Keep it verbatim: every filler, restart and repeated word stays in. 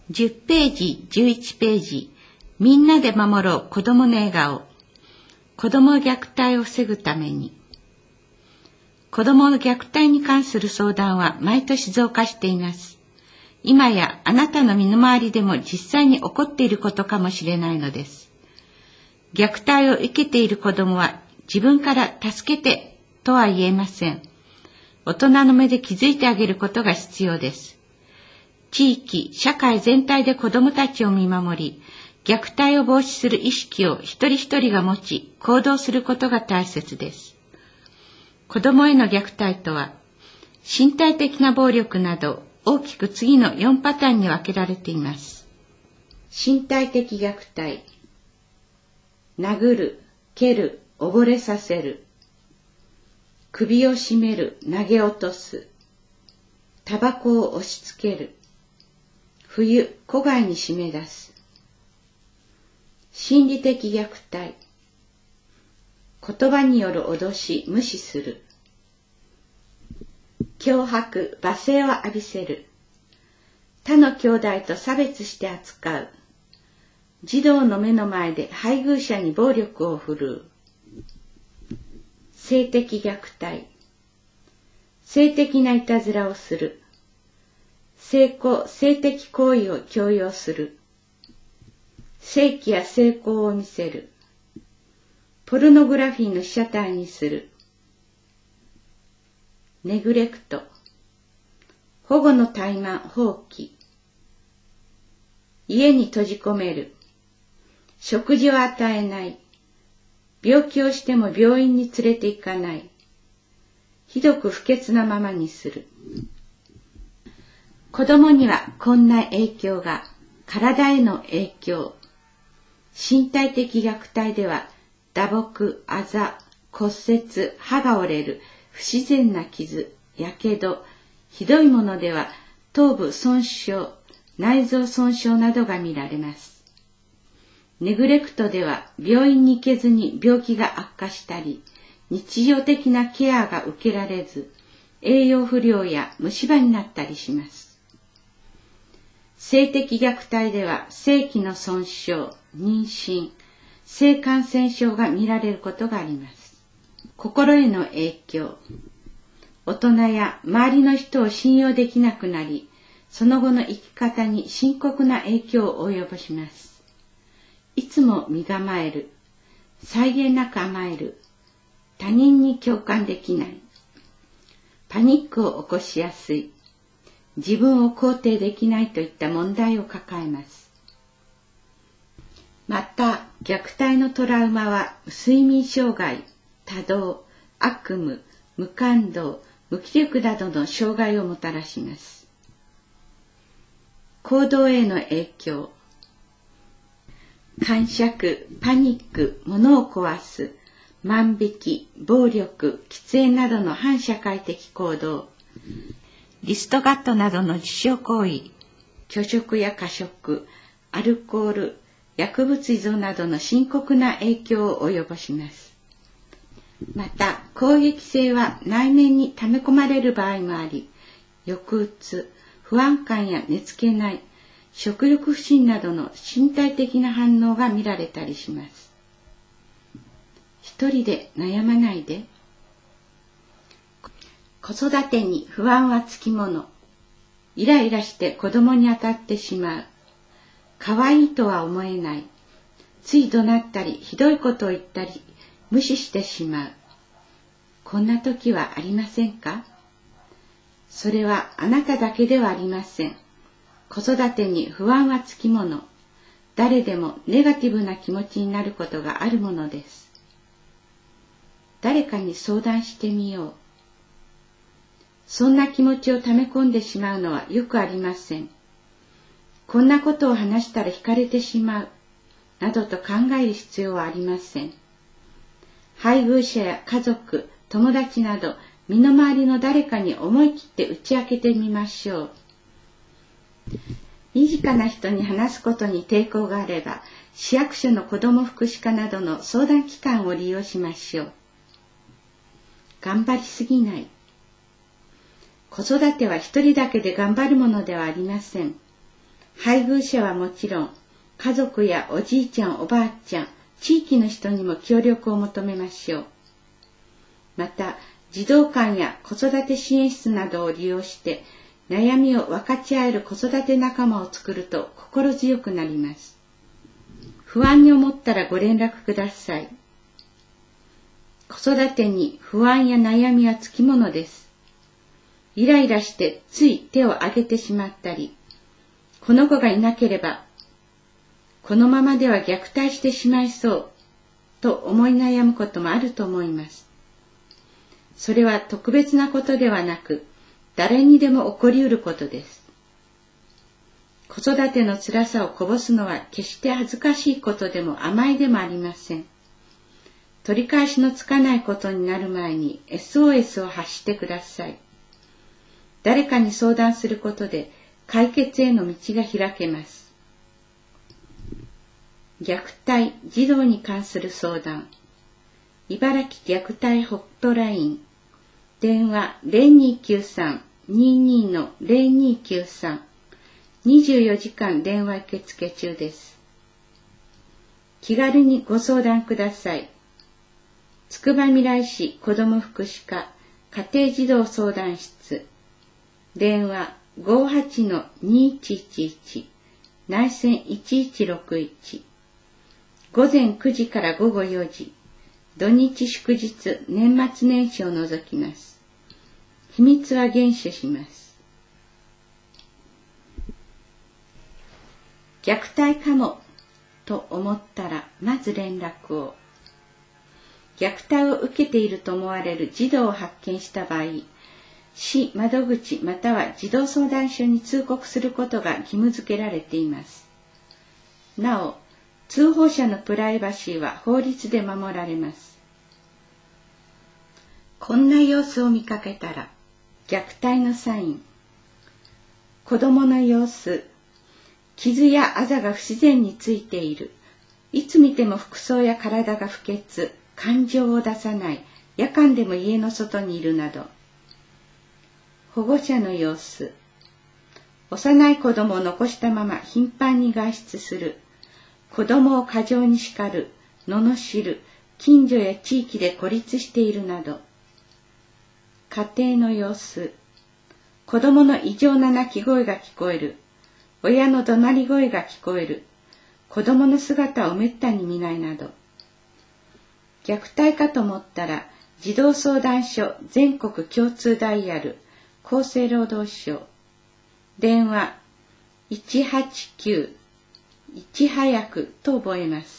じゅっページ、じゅういちページ、みんなで守ろう子どもの笑顔。子ども虐待を防ぐために。子どもの虐待に関する相談は毎年増加しています。今やあなたの身の回りでも実際に起こっていることかもしれないのです。虐待を受けている子どもは自分から助けてとは言えません。大人の目で気づいてあげることが必要です。地域、社会全体で子どもたちを見守り、虐待を防止する意識を一人一人が持ち、行動することが大切です。子どもへの虐待とは、身体的な暴力など大きく次のよんパターンに分けられています。身体的虐待。殴る、蹴る、溺れさせる。首を絞める、投げ落とす。タバコを押し付ける。冬、戸外に締め出す。心理的虐待。言葉による脅し、無視する。脅迫、罵声を浴びせる。他の兄弟と差別して扱う。児童の目の前で配偶者に暴力を振るう。性的虐待。性的ないたずらをする。性交、性的行為を強要する。性器や性交を見せる。ポルノグラフィーの被写体にする。ネグレクト。保護の怠慢、放棄。家に閉じ込める。食事を与えない。病気をしても病院に連れて行かない。ひどく不潔なままにする。子供にはこんな影響が。体への影響。身体的虐待では打撲、あざ、骨折、歯が折れる、不自然な傷、やけど、ひどいものでは頭部損傷、内臓損傷などが見られます。ネグレクトでは病院に行けずに病気が悪化したり、日常的なケアが受けられず、栄養不良や虫歯になったりします。性的虐待では性器の損傷、妊娠、性感染症が見られることがあります。心への影響。大人や周りの人を信用できなくなり、その後の生き方に深刻な影響を及ぼします。いつも身構える。際限なく甘える。他人に共感できない。パニックを起こしやすい。自分を肯定できないといった問題を抱えます。また、虐待のトラウマは睡眠障害、多動、悪夢、無感動、無気力などの障害をもたらします。行動への影響。癇癪、パニック、物を壊す、万引き、暴力、喫煙などの反社会的行動。リストカットなどの自傷行為、拒食や過食、アルコール、薬物依存などの深刻な影響を及ぼします。また、攻撃性は内面に溜め込まれる場合もあり、抑うつ、不安感や寝つけない、食欲不振などの身体的な反応が見られたりします。一人で悩まないで。子育てに不安はつきもの。イライラして子供に当たってしまう。可愛いとは思えない。つい怒鳴ったり、ひどいことを言ったり、無視してしまう。こんな時はありませんか？それはあなただけではありません。子育てに不安はつきもの。誰でもネガティブな気持ちになることがあるものです。誰かに相談してみよう。そんな気持ちを溜め込んでしまうのはよくありません。こんなことを話したら惹かれてしまう、などと考える必要はありません。配偶者や家族、友達など、身の回りの誰かに思い切って打ち明けてみましょう。身近な人に話すことに抵抗があれば、市役所の子ども福祉課などの相談機関を利用しましょう。頑張りすぎない。子育ては一人だけで頑張るものではありません。 配偶者はもちろん、家族やおじいちゃんおばあちゃん、地域の人にも協力を求めましょう。また、児童館や子育て支援室などを利用して悩みを分かち合える子育て仲間を作ると心強くなります。不安に思ったらご連絡ください。子育てに不安や悩みはつきものです。イライラしてつい手を挙げてしまったり、この子がいなければこのままでは虐待してしまいそうと思い悩むこともあると思います。それは特別なことではなく、誰にでも起こりうることです。子育ての辛さをこぼすのは決して恥ずかしいことでも甘いでもありません。取り返しのつかないことになる前に エスオーエス を発してください。誰かに相談することで解決への道が開けます。虐待、児童に関する相談。茨城虐待ホットライン。電話 ゼロにきゅうさん にーにー の ゼロにきゅうさん。にじゅうよじかん電話受付中です。気軽にご相談ください。つくばみらい市子ども福祉課家庭児童相談室。電話 ごーはちのにいちいちいち 内線いちいちろくいち。午前くじから午後よじ。土日祝日、年末年始を除きます。秘密は厳守します。虐待かもと思ったら、まず連絡を。虐待を受けていると思われる児童を発見した場合、市窓口または児童相談所に通告することが義務付けられています。なお、通報者のプライバシーは法律で守られます。こんな様子を見かけたら、虐待のサイン。子供の様子。傷やあざが不自然についている。いつ見ても服装や体が不潔、感情を出さない、夜間でも家の外にいるなど。保護者の様子。幼い子供を残したまま頻繁に外出する。子供を過剰に叱る、罵る、近所や地域で孤立しているなど。家庭の様子。子供の異常な泣き声が聞こえる。親の怒鳴り声が聞こえる。子供の姿をめったに見ないなど。虐待かと思ったら、児童相談所全国共通ダイヤル、厚生労働省。電話いちはちきゅういち早くと覚えます。